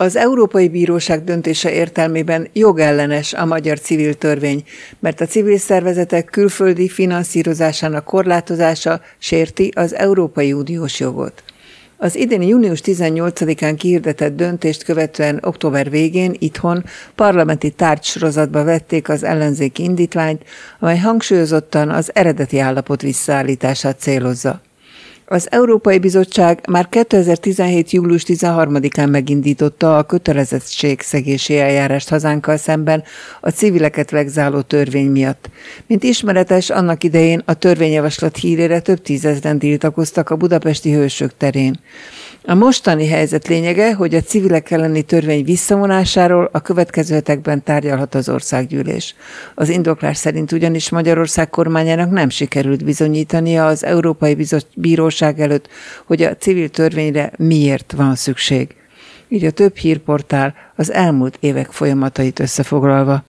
Az Európai Bíróság döntése értelmében jogellenes a magyar civil törvény, mert a civil szervezetek külföldi finanszírozásának korlátozása sérti az Európai Uniós jogot. Az idén június 18-án kihirdetett döntést követően október végén itthon parlamenti tárgysorozatba vették az ellenzéki indítványt, amely hangsúlyozottan az eredeti állapot visszaállítását célozza. Az Európai Bizottság már 2017. július 13-án megindította a kötelezettségszegési eljárást hazánkkal szemben a civileket vegzáló törvény miatt. Mint ismeretes, annak idején a törvényjavaslat hírére több tízezren tiltakoztak a budapesti Hősök terén. A mostani helyzet lényege, hogy a civilek elleni törvény visszavonásáról a következő hetekben tárgyalhat az országgyűlés. Az indoklás szerint ugyanis Magyarország kormányának nem sikerült bizonyítania az Európai Bíróság előtt, hogy a civil törvényre miért van szükség. Így a több hírportál az elmúlt évek folyamatait összefoglalva.